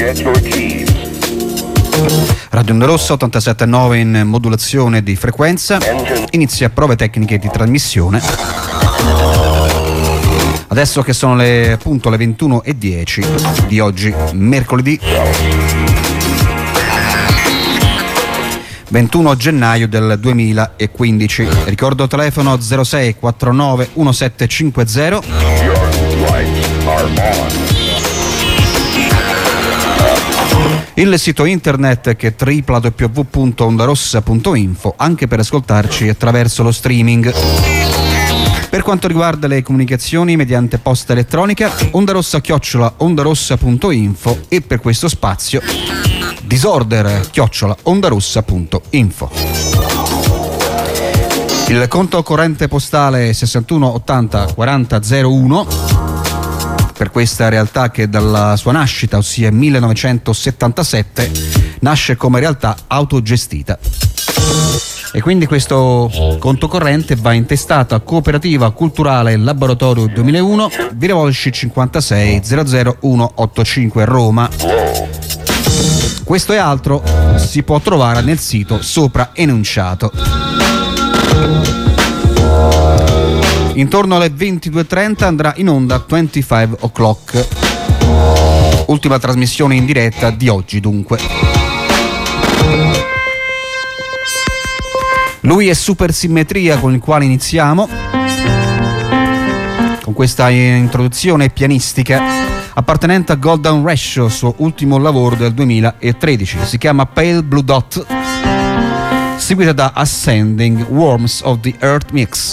Radio Onda Rossa 87.9 in modulazione di frequenza. Inizia prove tecniche di trasmissione. Adesso che sono le 21:10 di oggi, mercoledì 21 gennaio del 2015. Ricordo telefono 06 49 1750. Il sito internet che è www.ondarossa.info, anche per ascoltarci attraverso lo streaming. Per quanto riguarda le comunicazioni mediante posta elettronica, ondarossa@ondarossa.info e per questo spazio disorder@ondarossa.info. Il conto corrente postale 61 80 40 01 per questa realtà che dalla sua nascita, ossia 1977, nasce come realtà autogestita. E quindi questo conto corrente va intestato a Cooperativa Culturale Laboratorio 2001, Via Volsci 56 00185 Roma. Questo e altro si può trovare nel sito sopra enunciato. Intorno alle 22:30 andrà in onda 25 O'Clock. Ultima trasmissione in diretta di oggi, dunque. Lui è Supersimmetria, con il quale iniziamo, con questa introduzione pianistica appartenente a Golden Ratio, suo ultimo lavoro del 2013. Si chiama Pale Blue Dot, seguita da Ascending Worms of the Earth Mix.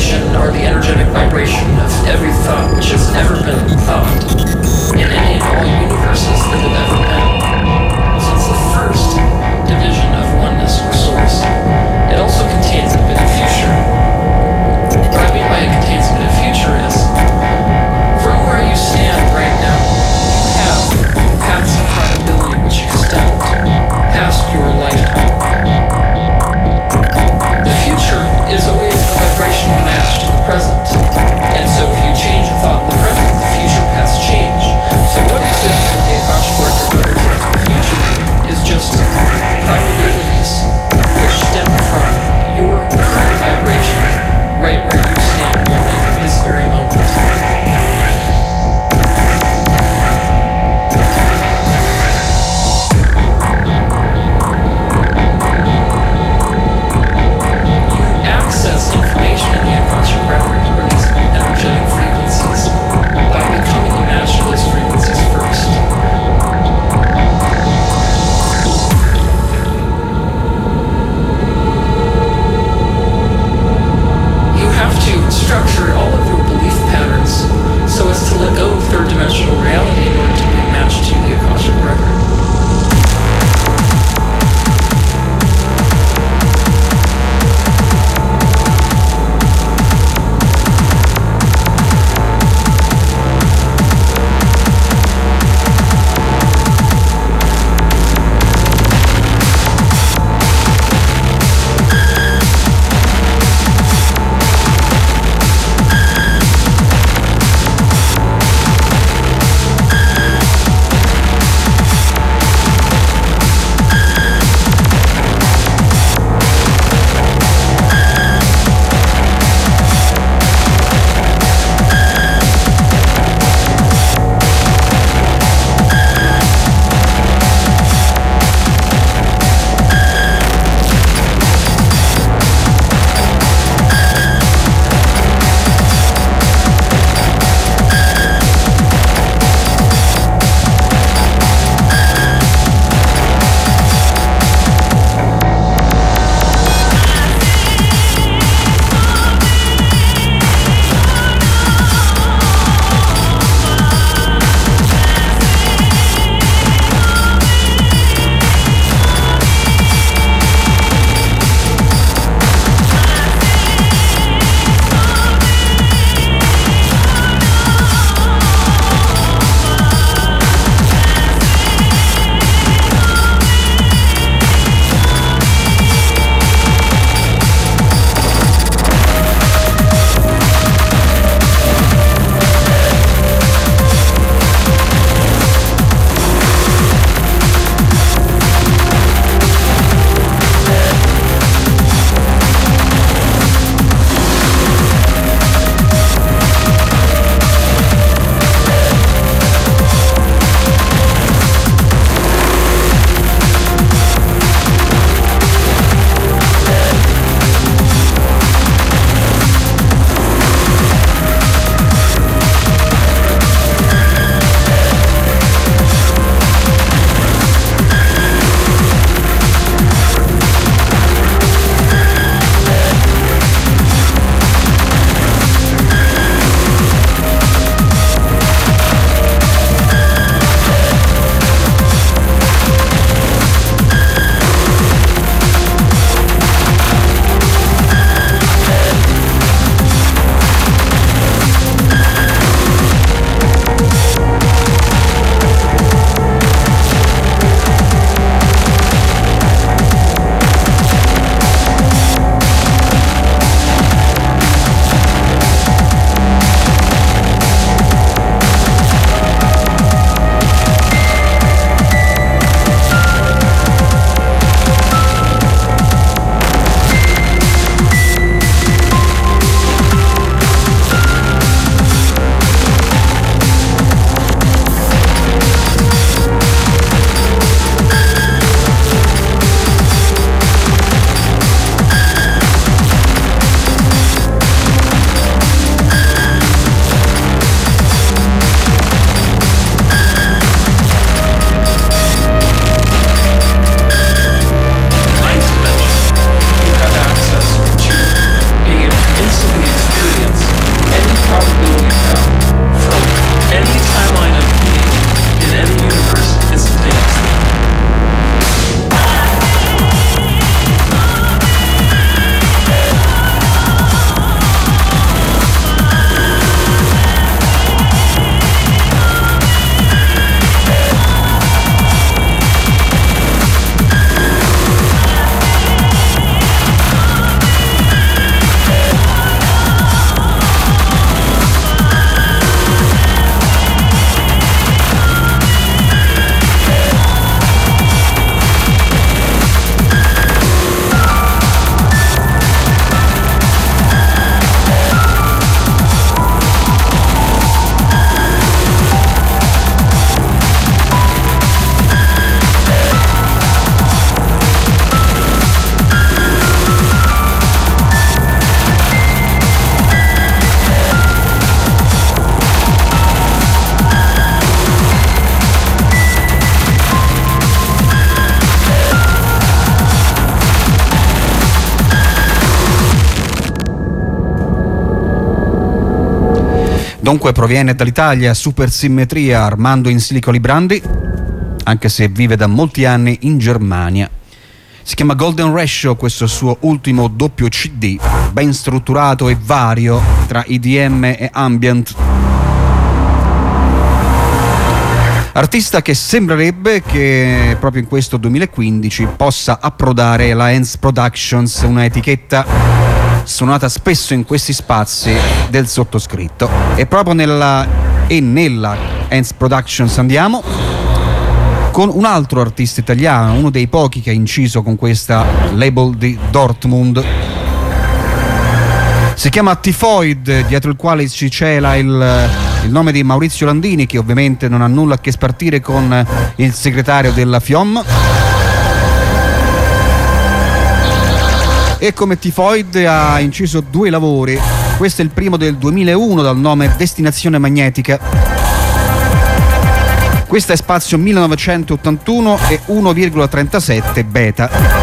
dimension are the energetic vibration of every thought which has ever been thought in any and all universes that have ever been. Since the first division of oneness or source, it also contains a bit of future. What I mean by it contains a bit of future is, from where you stand right now, you have paths of probability which extend past your lifetime. The future is always a vibrational match to the present, and so if you change a thought in the present, the future paths change. So what if the Akashic Record Dunque proviene dall'Italia Supersimmetria, Armando in Silico Librandi, anche se vive da molti anni in Germania. Si chiama Golden Ratio, questo è il suo ultimo doppio CD, ben strutturato e vario tra EDM e ambient. Artista che sembrerebbe che proprio in questo 2015 possa approdare la Hands Productions, una etichetta suonata spesso in questi spazi del sottoscritto. E proprio nella Hands Productions andiamo con un altro artista italiano, uno dei pochi che ha inciso con questa label di Dortmund. Si chiama Tifoid, dietro il quale si cela il nome di Maurizio Landini, che ovviamente non ha nulla a che spartire con il segretario della FIOM. E come Tifoid ha inciso 2 lavori. Questo è il primo del 2001 dal nome Destinazione Magnetica. Questa è spazio 1981 e 1,37 beta.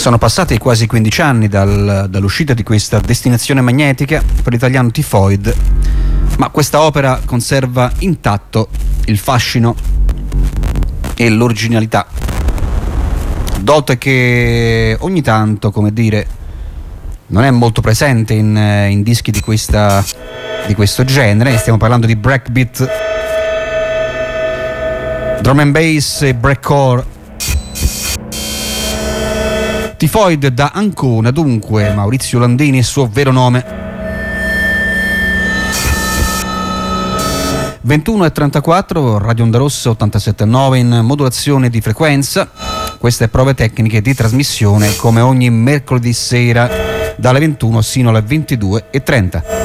Sono passati quasi 15 anni dall'uscita di questa destinazione magnetica per l'italiano Tifoid, ma questa opera conserva intatto il fascino e l'originalità, dote che ogni tanto, come dire, non è molto presente in dischi di questo genere. Stiamo parlando di breakbeat, drum and bass e breakcore. Tifoid da Ancona, dunque, Maurizio Landini, il suo vero nome. 21:34, Radio Onda Rossa 87.9 in modulazione di frequenza. Queste prove tecniche di trasmissione come ogni mercoledì sera dalle 21 sino alle 22:30.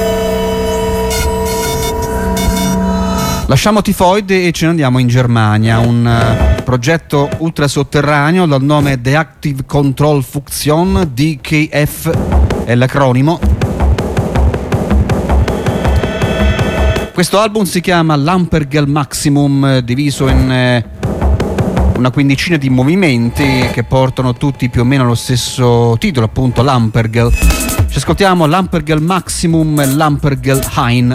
Lasciamo Tifoid e ce ne andiamo in Germania, un progetto ultrasotterraneo dal nome The Active Control Funktion, DKF è l'acronimo. Questo album si chiama Lampergel Maximum, diviso in una quindicina di movimenti che portano tutti più o meno lo stesso titolo, appunto Lampergel. Ci ascoltiamo Lampergel Maximum e Lampergel Hein.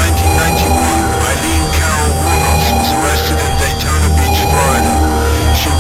She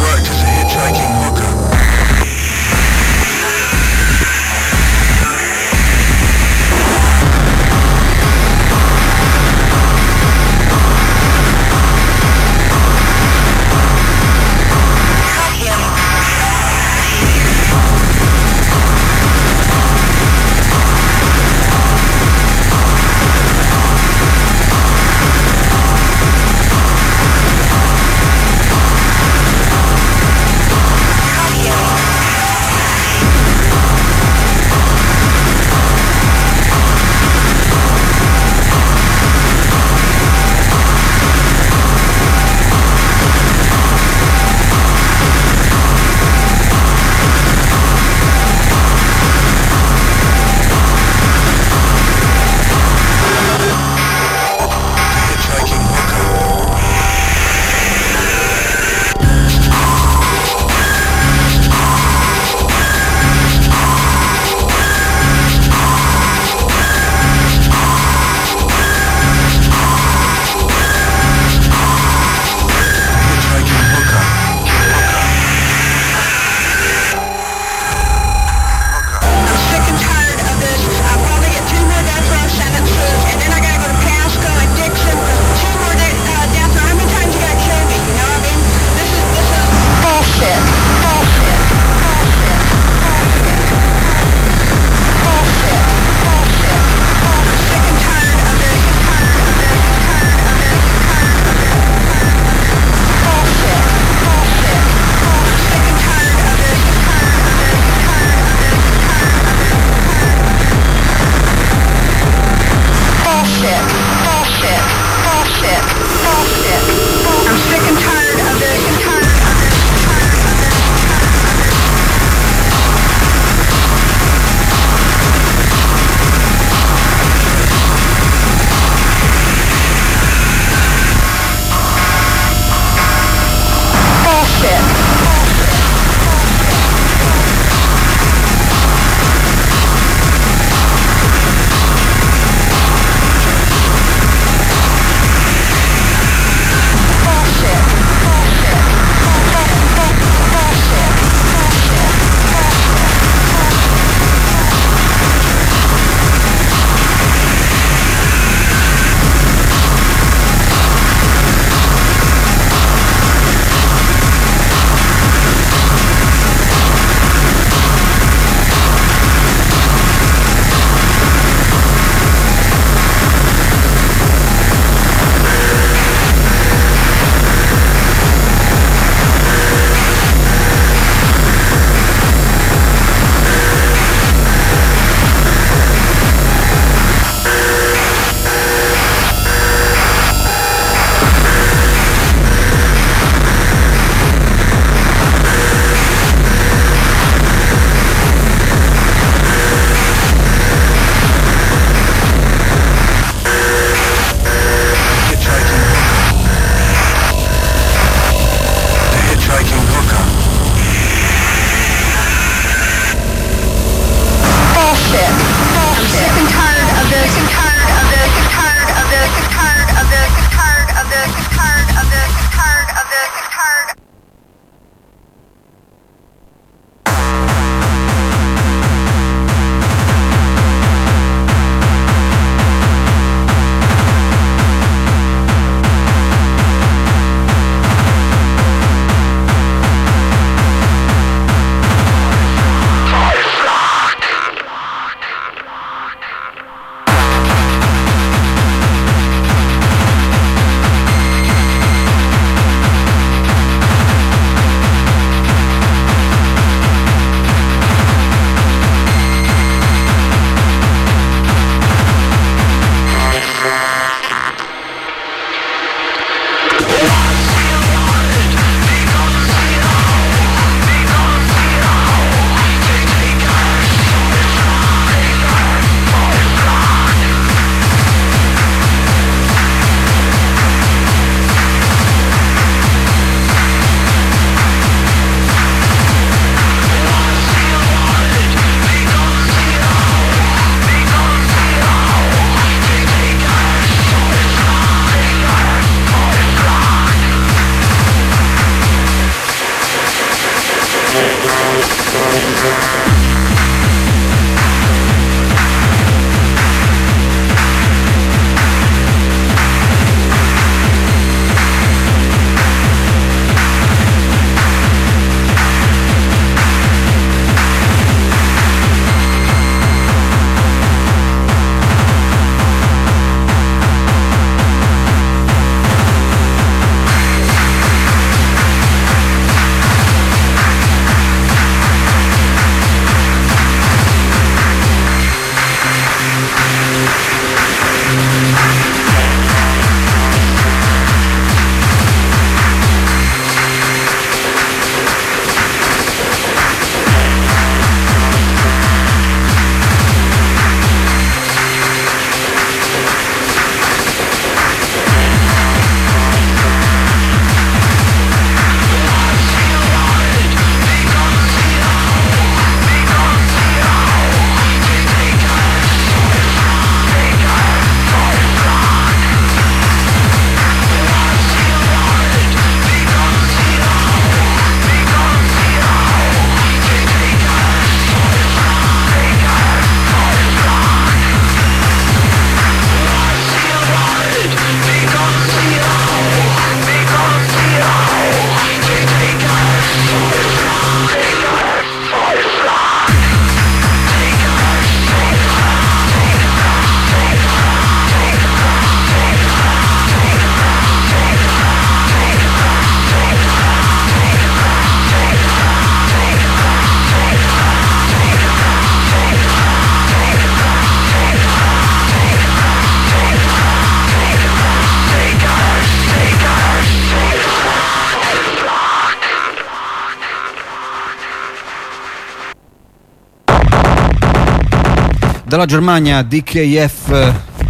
Dalla Germania, DKF,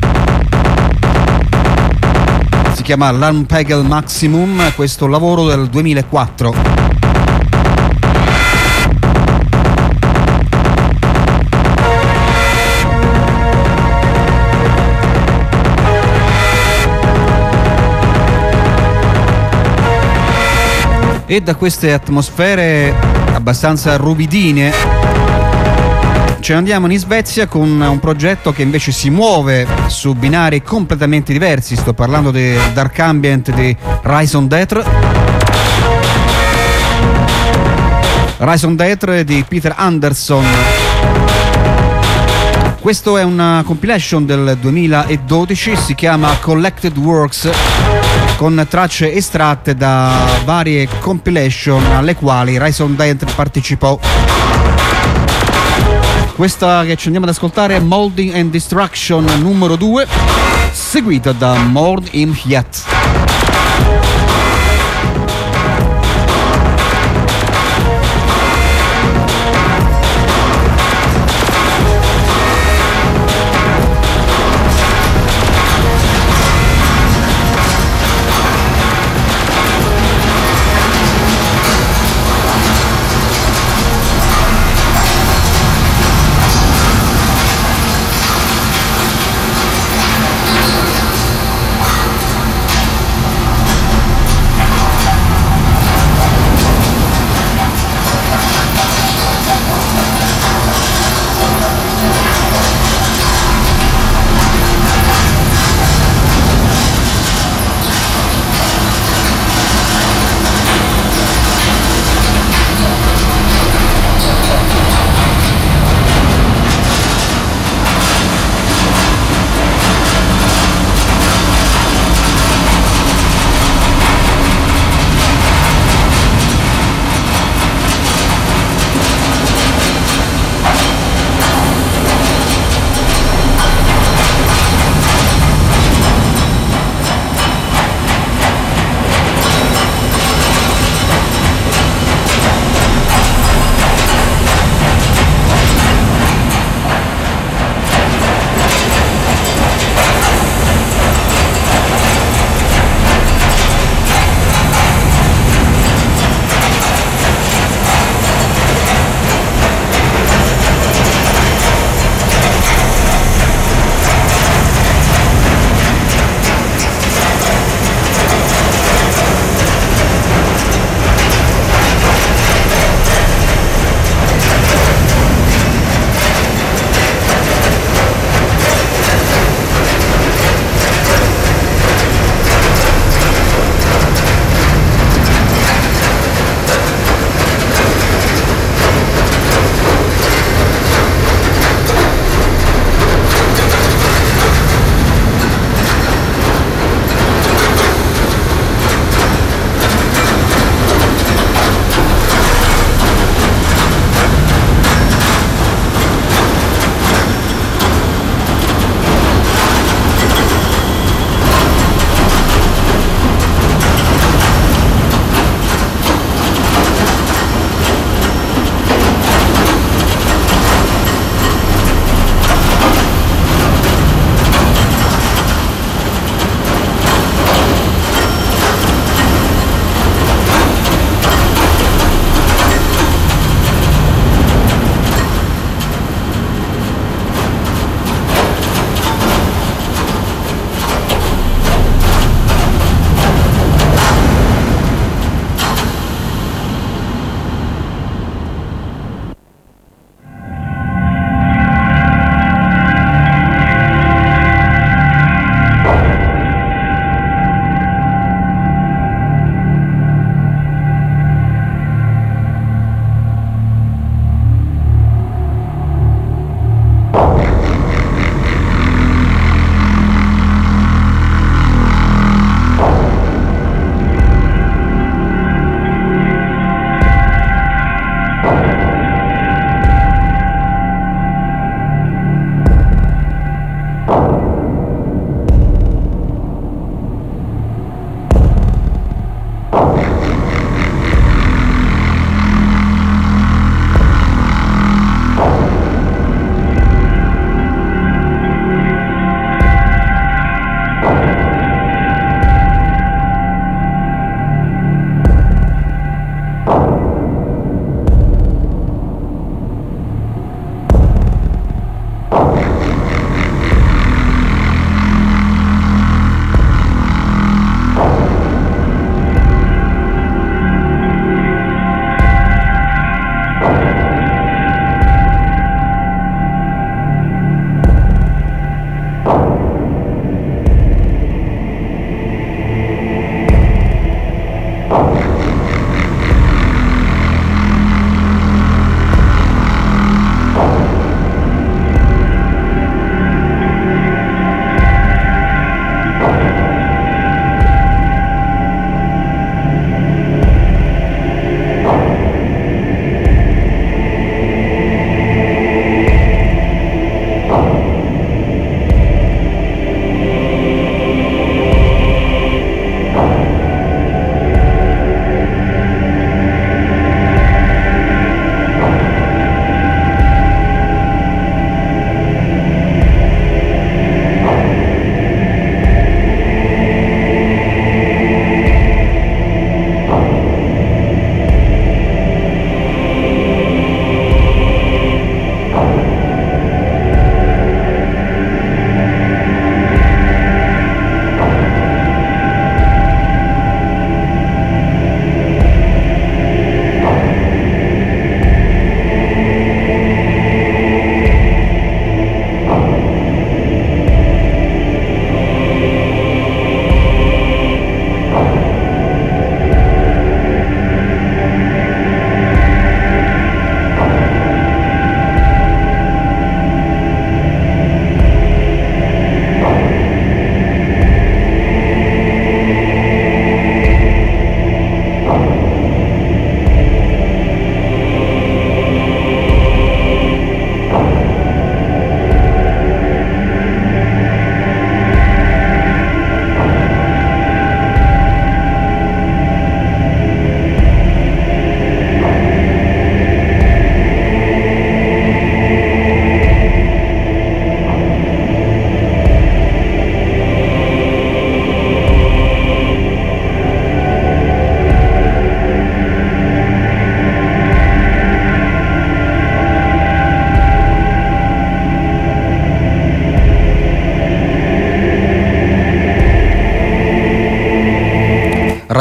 si chiama L'Armpegel Maximum, questo lavoro del 2004. E da queste atmosfere abbastanza ruvidine ce ne andiamo in Svezia con un progetto che invece si muove su binari completamente diversi. Sto parlando del dark ambient di Rise on Death. Rise on Death di Peter Anderson. Questo è una compilation del 2012, si chiama Collected Works, con tracce estratte da varie compilation alle quali Rise on Death partecipò. Questa che ci andiamo ad ascoltare è Molding and Destruction numero 2, seguita da Mold im Yet.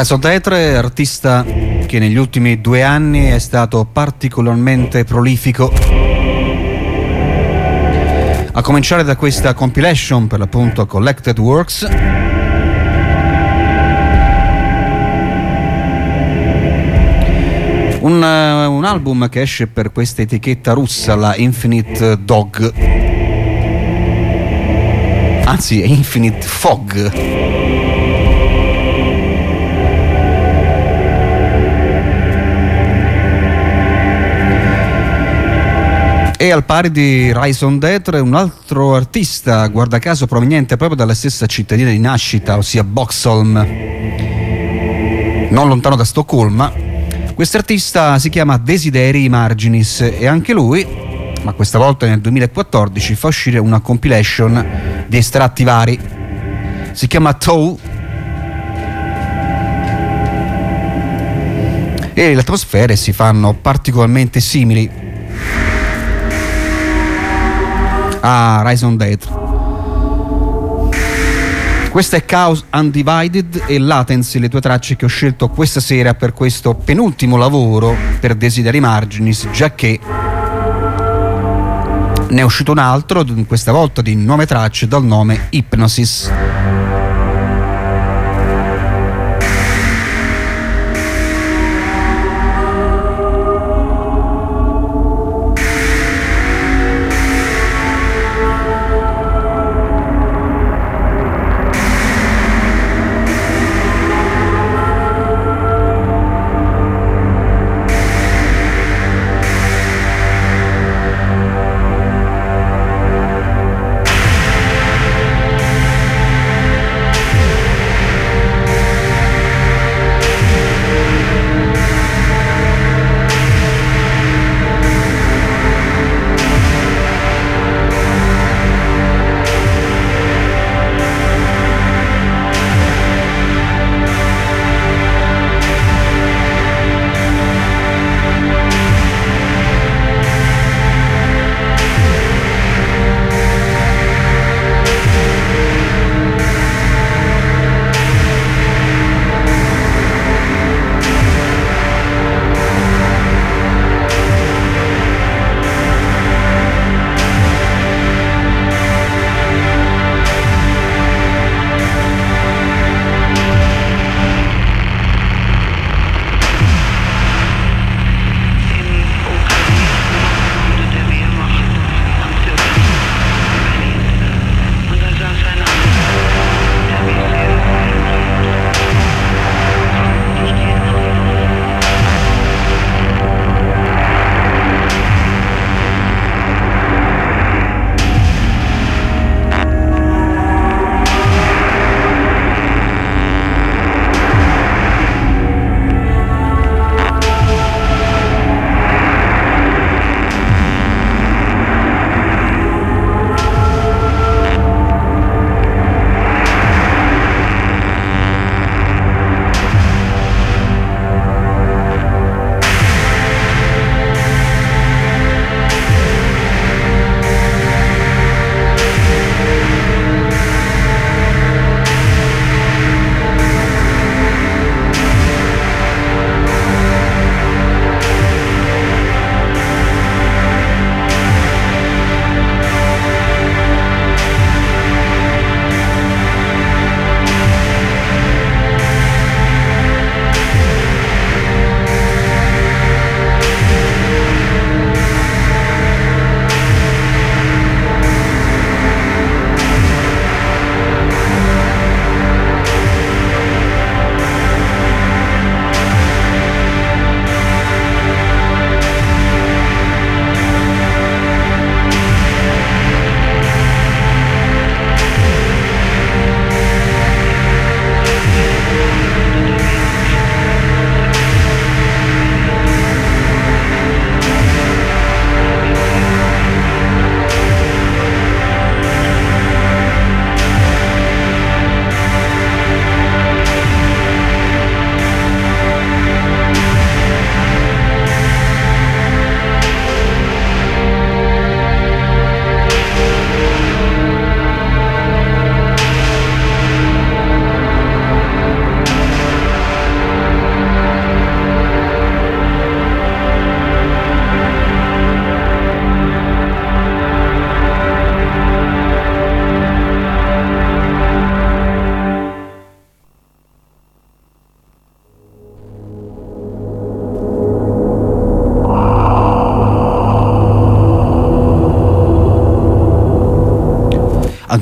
Raison d'être, artista che negli ultimi 2 anni è stato particolarmente prolifico, a cominciare da questa compilation, per l'appunto Collected Works, un album che esce per questa etichetta russa, la Infinite Dog, anzi è Infinite Fog. E al pari di Raison d'être, un altro artista, guarda caso proveniente proprio dalla stessa cittadina di nascita, ossia Boxholm, non lontano da Stoccolma. Quest'artista si chiama Desideri Marginis e anche lui, ma questa volta nel 2014, fa uscire una compilation di estratti vari. Si chiama Toe e le atmosfere si fanno particolarmente simili a Raison d'être. Questa è Chaos Undivided e Latency, le 2 tracce che ho scelto questa sera per questo penultimo lavoro per Desideri Marginis, giacché ne è uscito un altro, questa volta di 9 tracce dal nome Hypnosis.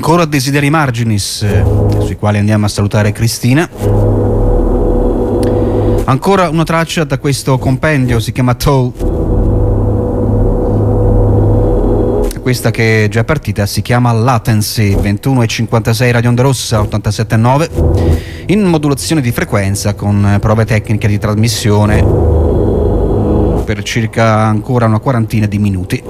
Ancora Desideri Marginis, sui quali andiamo a salutare Cristina. Ancora una traccia da questo compendio, si chiama Toe. Questa che è già partita si chiama Latency, 21:56 Radio Onda Rossa, 87.9, in modulazione di frequenza con prove tecniche di trasmissione per circa ancora una quarantina di minuti.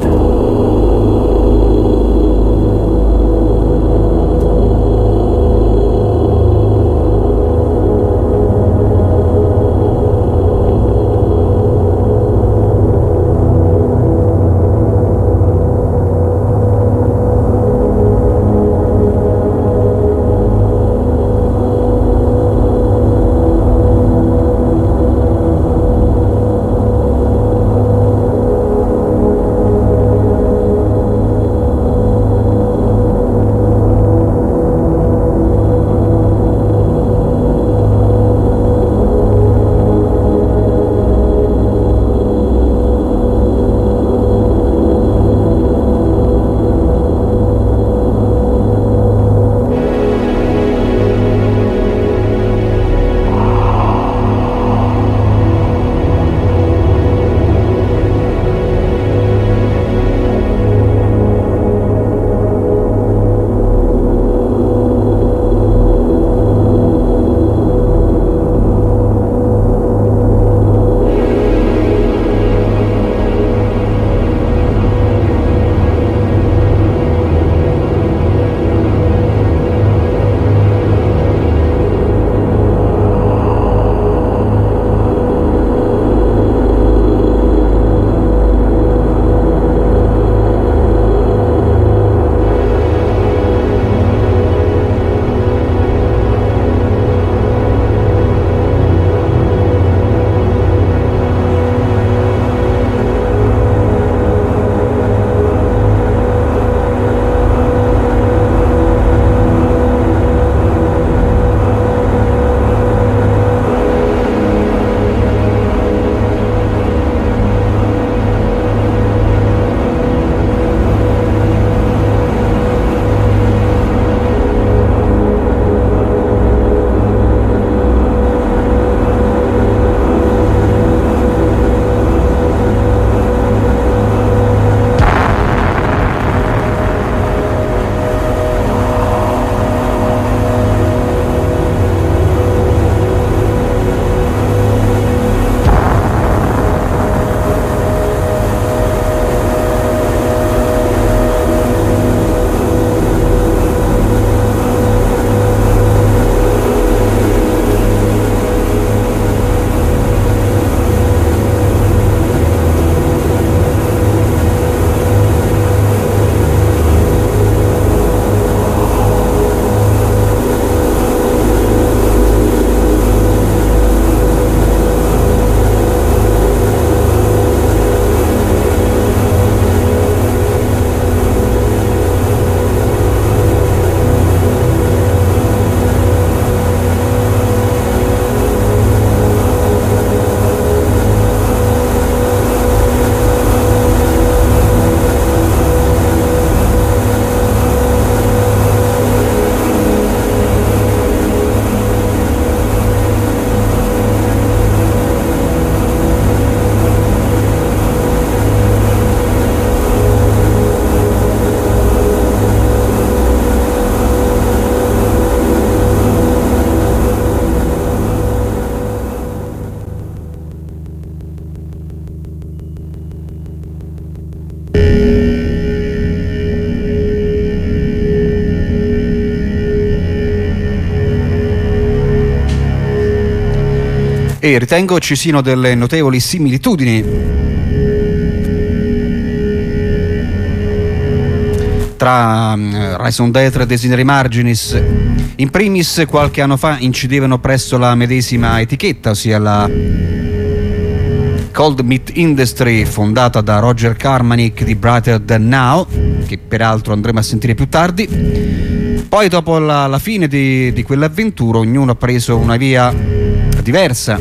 e ritengo ci siano delle notevoli similitudini tra Raison d'être e Desideri Marginis. In primis, qualche anno fa incidevano presso la medesima etichetta, ossia la Cold Meat Industry, fondata da Roger Carmack di Brighter Than Now, che peraltro andremo a sentire più tardi. Poi, dopo la fine di quell'avventura, ognuno ha preso una via diversa.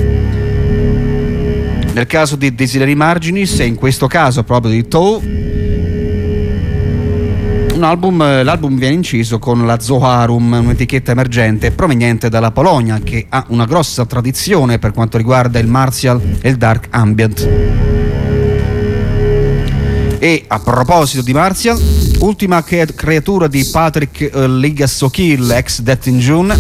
Nel caso di Desideri Marginis, e in questo caso proprio di Toe, L'album viene inciso con la Zoharum, un'etichetta emergente proveniente dalla Polonia che ha una grossa tradizione per quanto riguarda il Martial e il Dark Ambient. E a proposito di Martial, ultima creatura di Patrick Ligasokil, ex Death in June,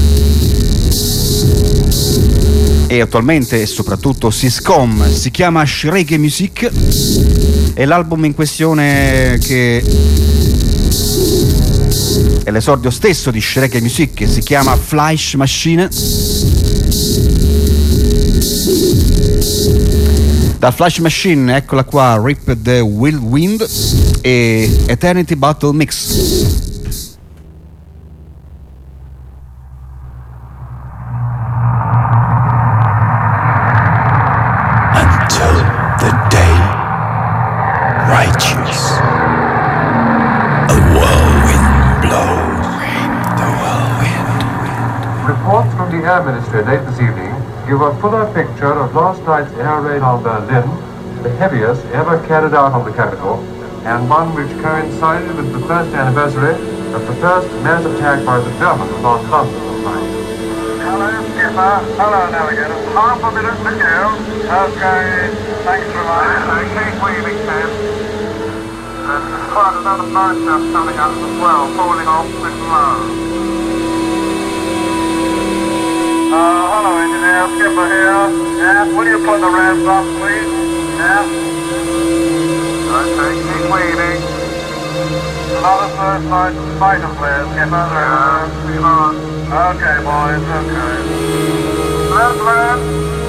e attualmente e soprattutto Syscom, si chiama Shrege Music, e l'album in questione, che è l'esordio stesso di Shrege Music, si chiama Fleisch Machine. Da Fleisch Machine, eccola qua, Rip the Whirlwind e Eternity Battle Mix. Reports from the Air Ministry late this evening give a fuller picture of last night's air raid on Berlin, the heaviest ever carried out on the capital, and one which coincided with the first anniversary of the first mass attack by the Germans on London last night. Hello, Skipper. Hello, Navigator. Half a minute to go. Okay, thanks very much. Keep wheeling, Sam. There's quite another night stuff coming up as well, falling off with low. Hello, engineer. Skipper here. Yeah, will you put the ramps up, please? Yeah. Okay, keep wheeling. Another first night fighter flare, Skipper. Yeah, come on. Okay, boys, okay. Left, left.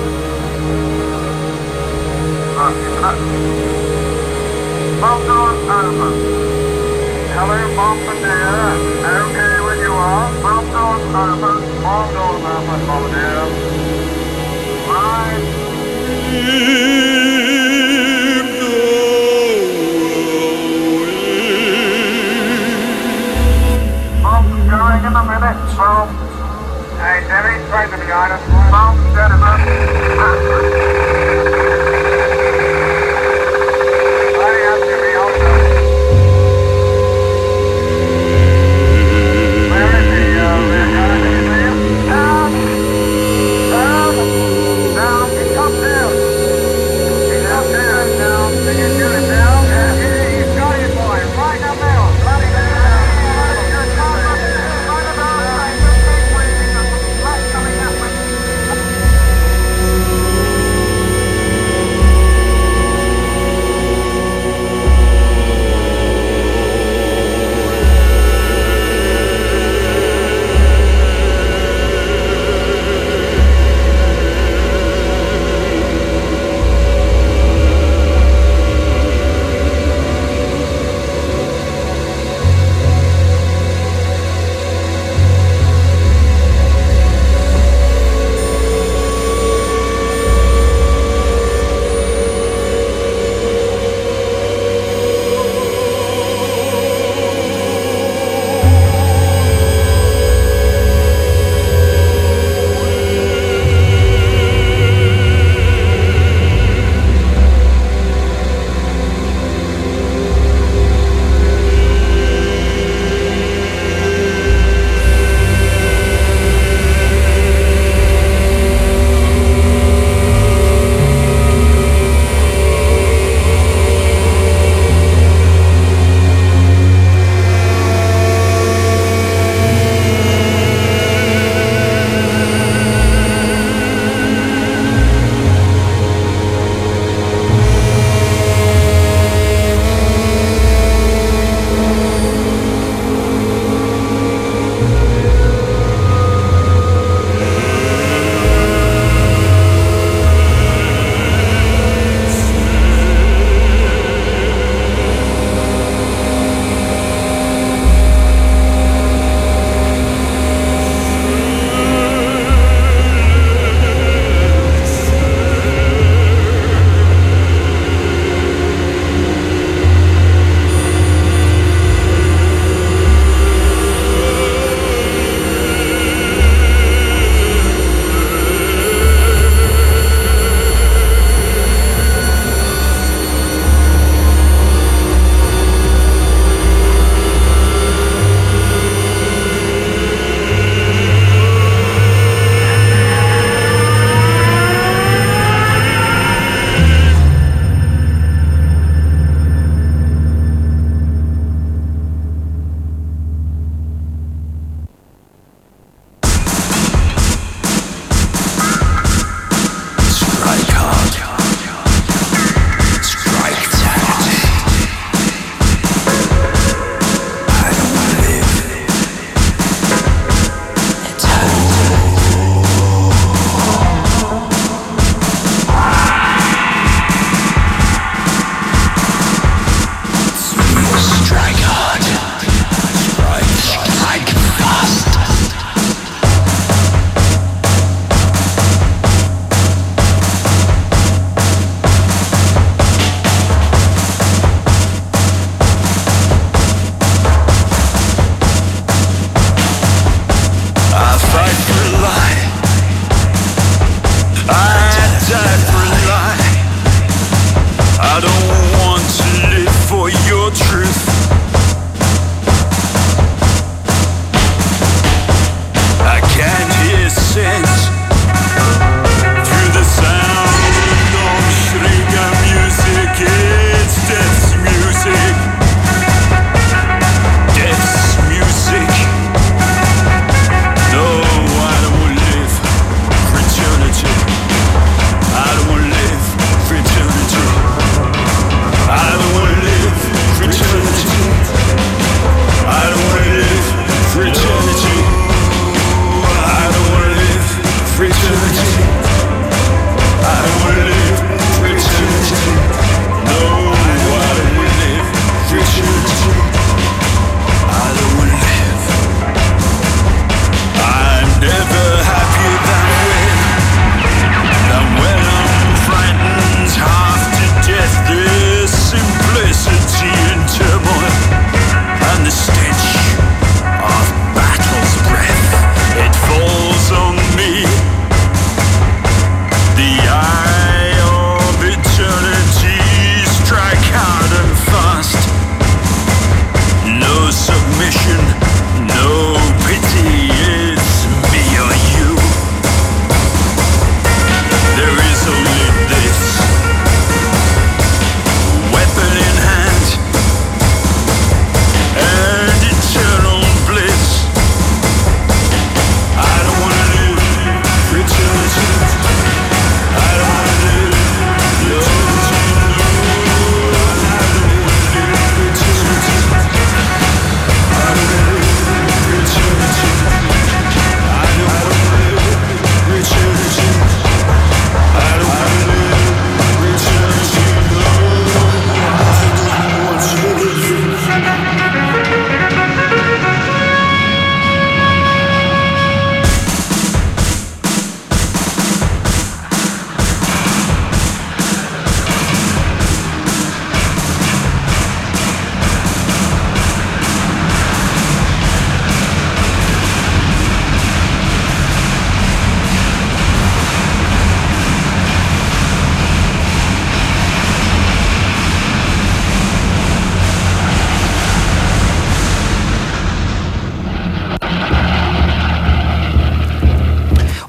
Right, keep it up. Bomb doors open. Hello, Bombardier. Okay when you are. Bomb doors open. Bomb doors open, Bombardier. Right. Bomb's going in a minute. Bomb. Hey, Jimmy, straight to behind us. Bomb, gentlemen. Hurry up, Jimmy, hold up.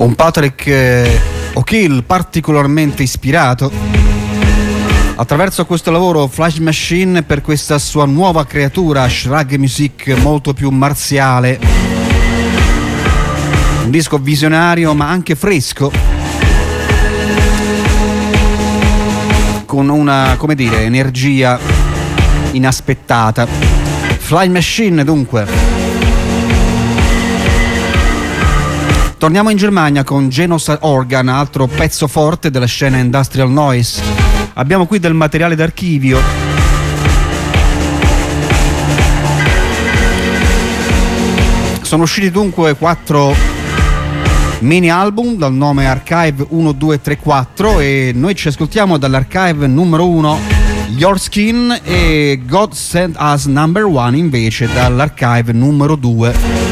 Un Patrick O'Kill particolarmente ispirato attraverso questo lavoro Flash Machine per questa sua nuova creatura Shrug Music molto più marziale, un disco visionario ma anche fresco, con una, come dire, energia inaspettata. Fly Machine dunque. Torniamo in Germania con Genos Organ, altro pezzo forte della scena industrial noise. Abbiamo qui del materiale d'archivio. Sono usciti dunque 4 mini album dal nome Archive 1, 2, 3, 4 e noi ci ascoltiamo dall'Archive numero 1 Your Skin e God Sent Us Number 1 invece dall'Archive numero 2.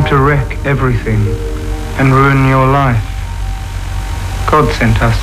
to wreck everything and ruin your life. God sent us.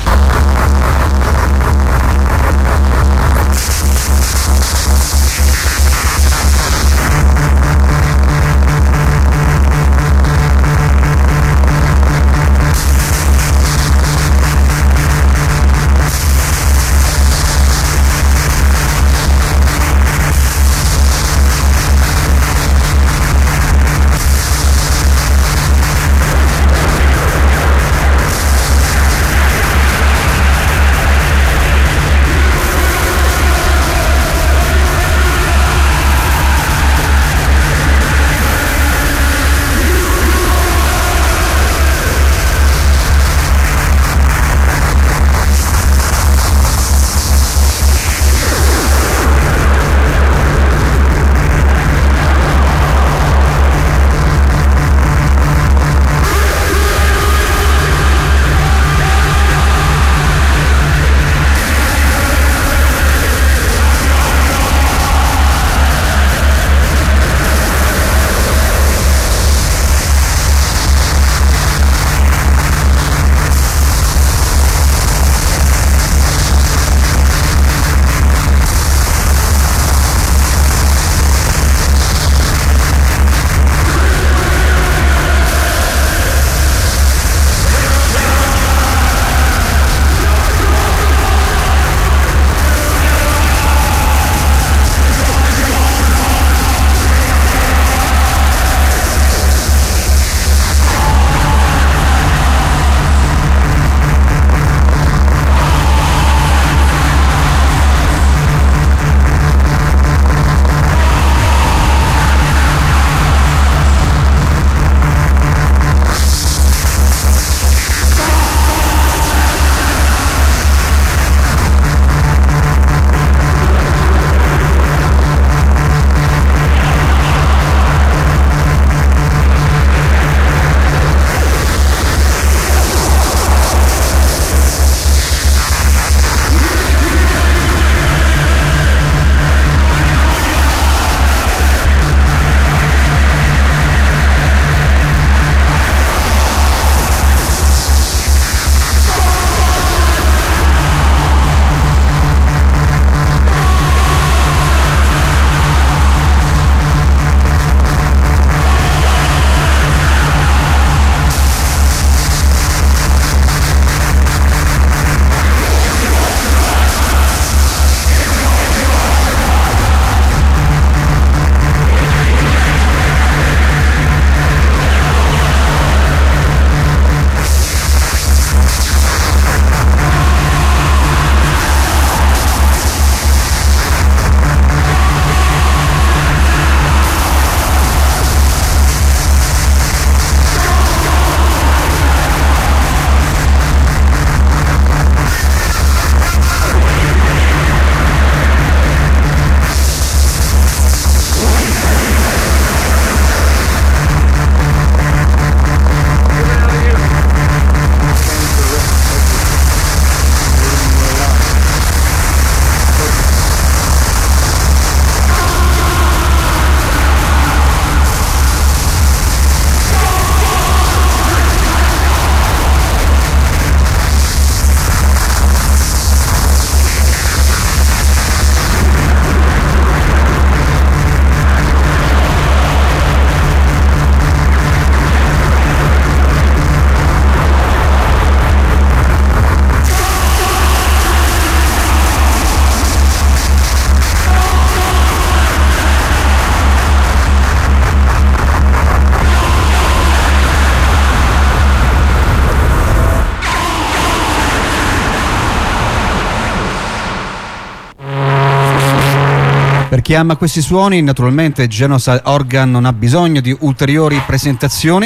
Per chi ama questi suoni, naturalmente Genocide Organ non ha bisogno di ulteriori presentazioni.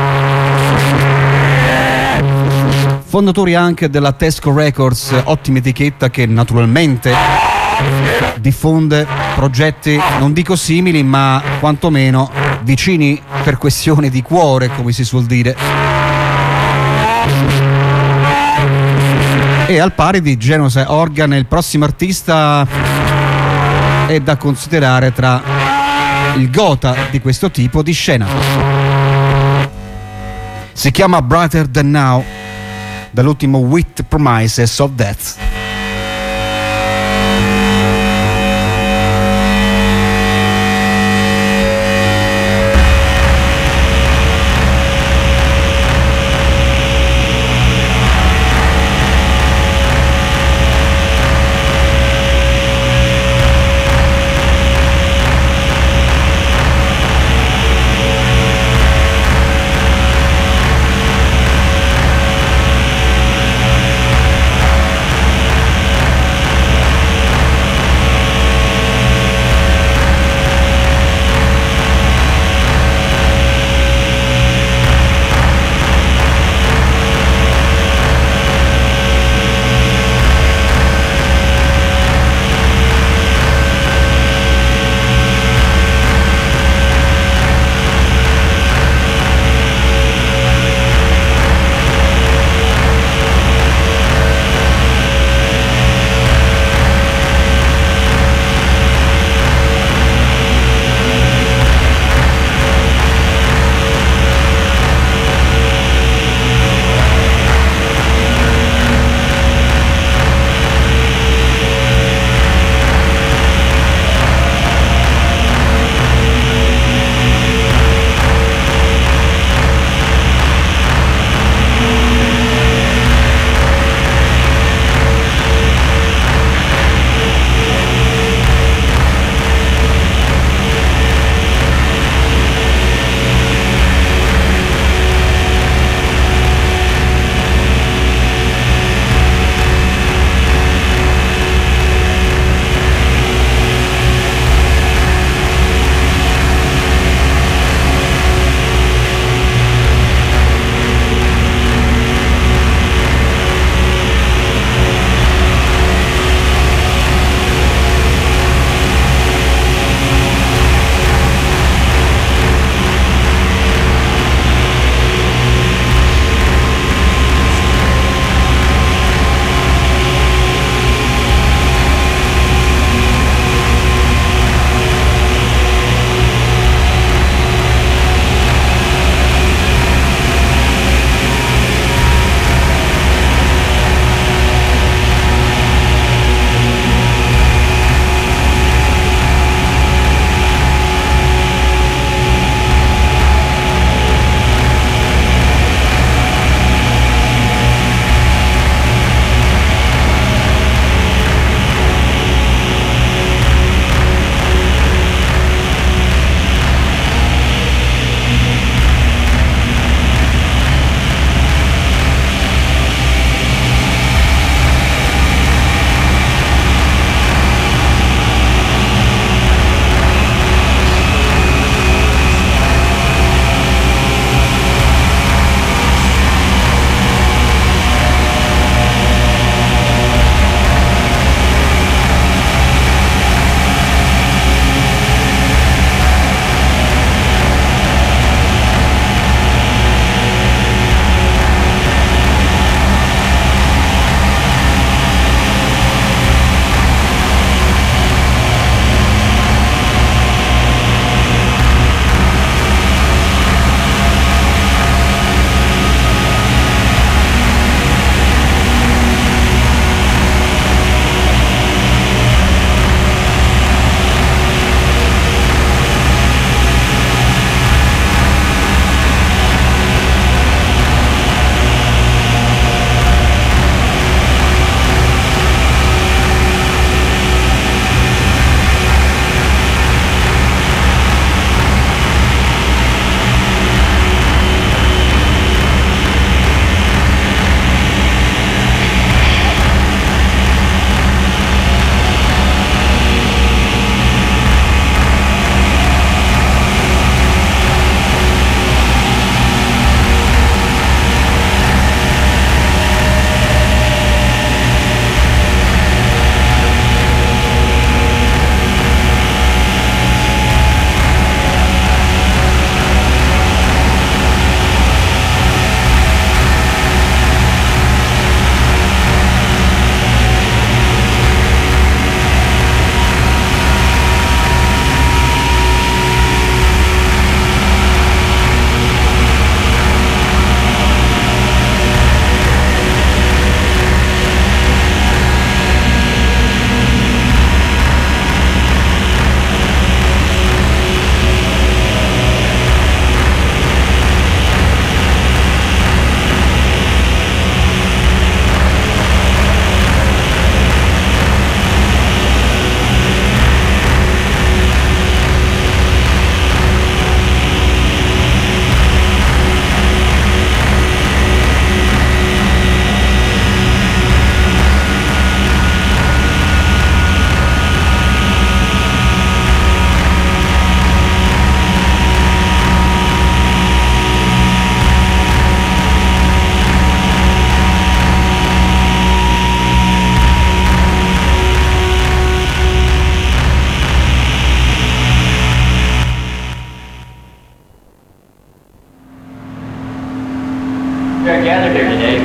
Fondatori anche della Tesco Records, ottima etichetta che naturalmente diffonde progetti non dico simili ma quantomeno vicini per questione di cuore, come si suol dire. E al pari di Genocide Organ, il prossimo artista è da considerare tra il gotha di questo tipo di scena. Si chiama Brighter Than Now, dall'ultimo With Promises of Death.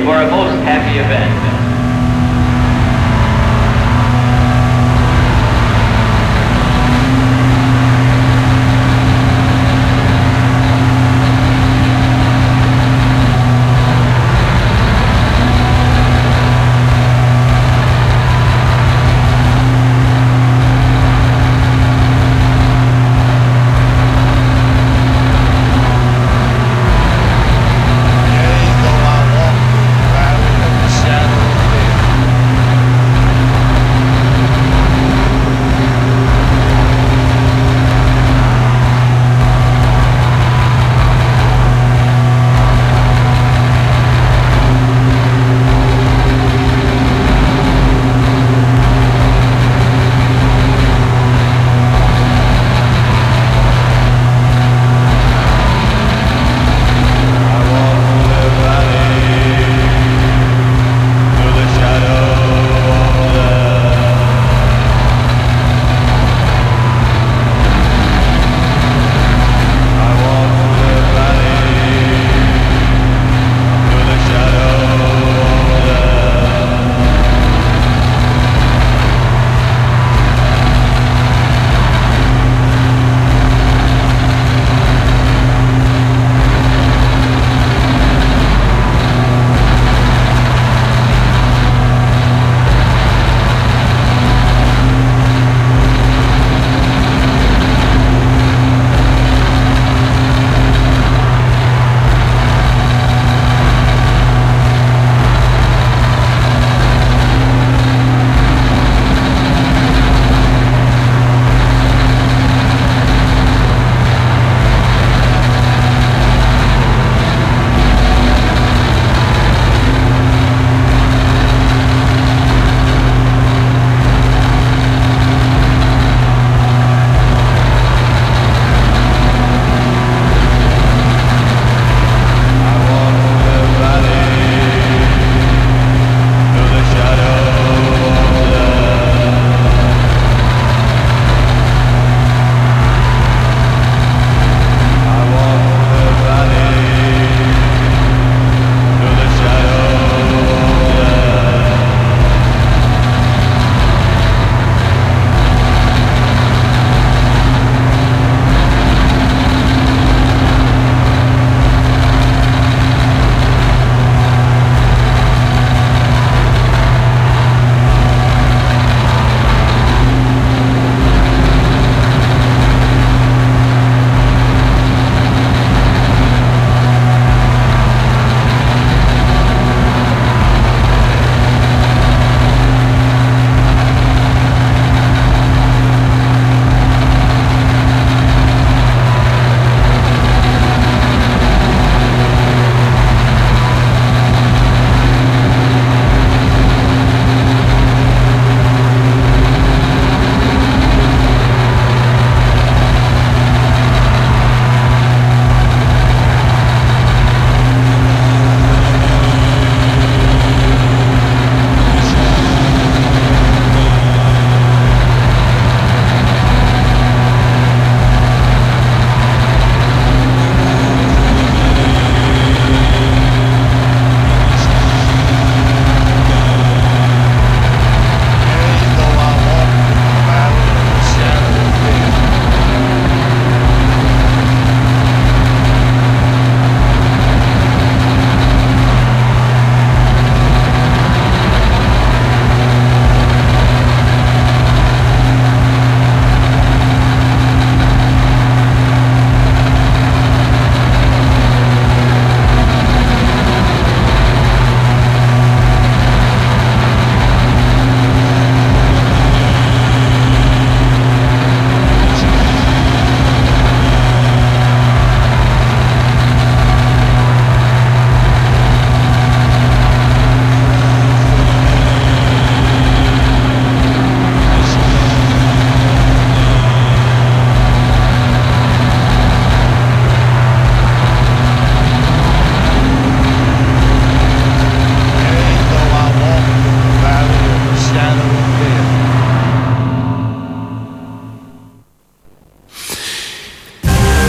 for a most happy event.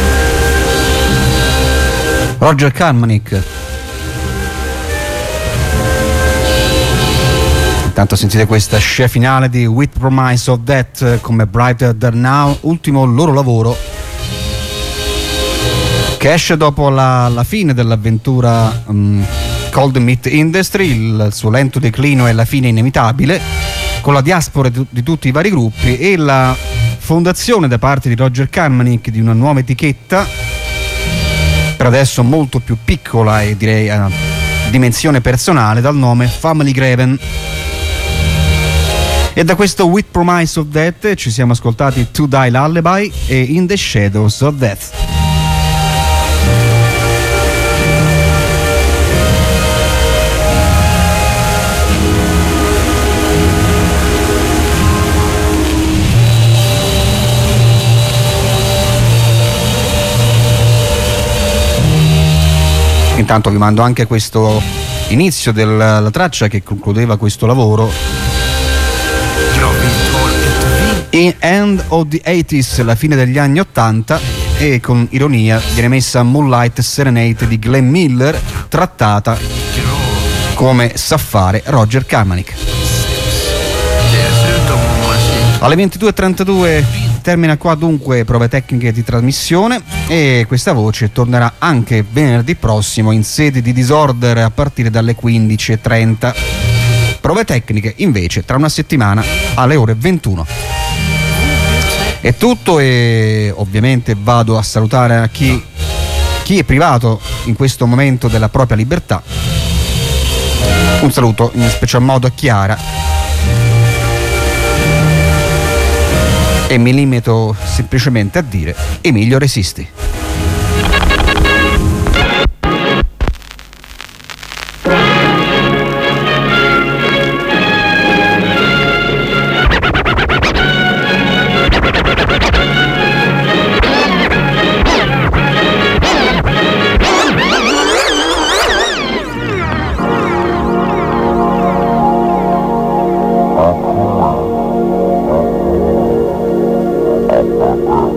Roger Carmack, Intanto sentite questa scia finale di With Promise of Death come Brighter Than Now, ultimo loro lavoro che esce dopo la fine dell'avventura Cold Meat Industry, il suo lento declino e la fine inevitabile, con la diaspora di tutti i vari gruppi e la fondazione da parte di Roger Carmack di una nuova etichetta, per adesso molto più piccola e direi a dimensione personale, dal nome Family Graven. E da questo With Promise of Death ci siamo ascoltati To Die Lullaby e In the Shadows of Death. Intanto vi mando anche questo inizio della traccia che concludeva questo lavoro. In End of the 80s, la fine degli anni 80, e con ironia viene messa Moonlight Serenade di Glenn Miller, trattata come sa fare Roger Carmack. Alle 22:32 termina qua dunque prove tecniche di trasmissione e questa voce tornerà anche venerdì prossimo in sede di Disorder a partire dalle 15:30. Prove tecniche invece tra una settimana alle ore 21. È tutto e ovviamente vado a salutare a chi è privato in questo momento della propria libertà. Un saluto in special modo a Chiara. E mi limito semplicemente a dire: Emilio, resisti. Thank you.